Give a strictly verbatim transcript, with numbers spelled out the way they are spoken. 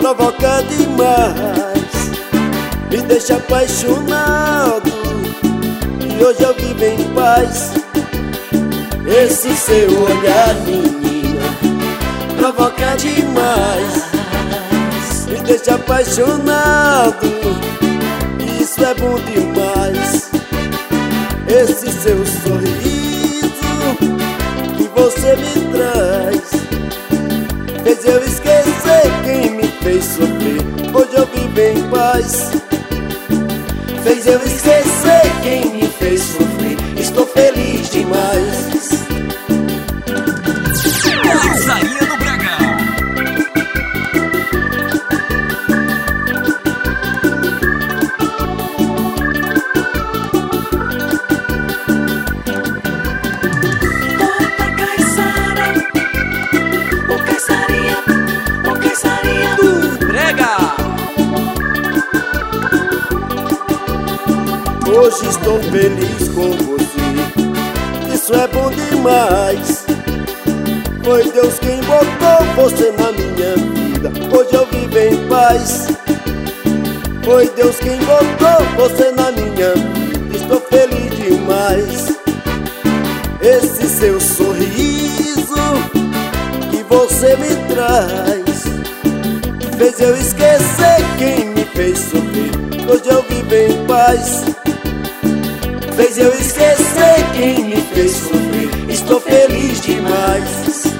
provoca demais, me deixa apaixonado, e hoje eu vivo em paz. Esse seu olhar, menina, provoca demais, me deixa apaixonado, e isso é bom demais. Esse seu sorriso que você me traz fez eu esquecer quem me fez sofrer. Hoje eu vivo em paz. Fez eu esquecer quem me fez sofrer. Estou feliz demais. Pizzaria do Brega. Bota Caiçara, o Caiçaria, o Caiçaria do Brega. Hoje estou feliz com você, isso é bom demais. Foi Deus quem botou você na minha vida. Hoje eu vivo em paz. Foi Deus quem botou você na minha vida. Estou feliz demais. Esse seu sorriso que você me traz fez eu esquecer quem me fez sofrer. Hoje eu vivo em paz. Fez eu esquecer quem me fez sofrer. Estou feliz demais.